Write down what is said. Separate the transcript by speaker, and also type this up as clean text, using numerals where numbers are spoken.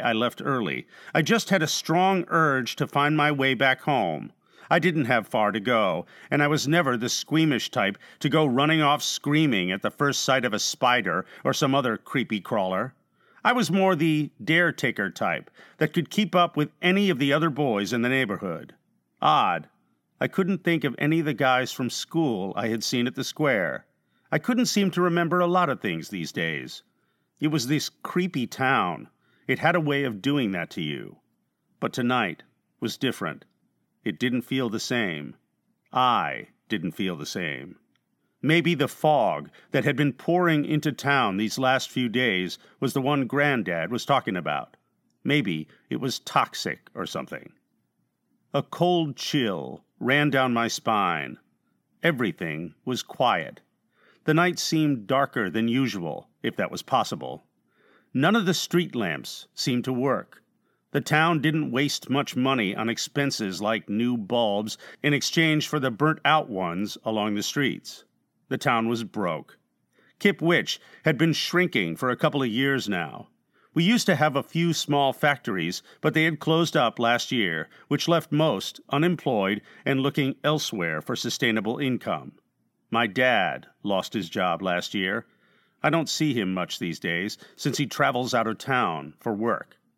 Speaker 1: I left early. I just had a strong urge to find my way back home. I didn't have far to go, and I was never the squeamish type to go running off screaming at the first sight of a spider or some other creepy crawler. I was more the dare-taker type that could keep up with any of the other boys in the neighborhood. Odd. I couldn't think of any of the guys from school I had seen at the square. I couldn't seem to remember a lot of things these days. It was this creepy town. It had a way of doing that to you. But tonight was different. It didn't feel the same. I didn't feel the same. Maybe the fog that had been pouring into town these last few days was the one Granddad was talking about. Maybe it was toxic or something. A cold chill ran down my spine. Everything was quiet. The night seemed darker than usual, if that was possible. None of the street lamps seemed to work. The town didn't waste much money on expenses like new bulbs in exchange for the burnt-out ones along the streets. The town was broke. Kipwich had been shrinking for a couple of years now. We used to have a few small factories, but they had closed up last year, which left most unemployed and looking elsewhere for sustainable income. My dad lost his job last year. I don't see him much these days, since he travels out of town for work.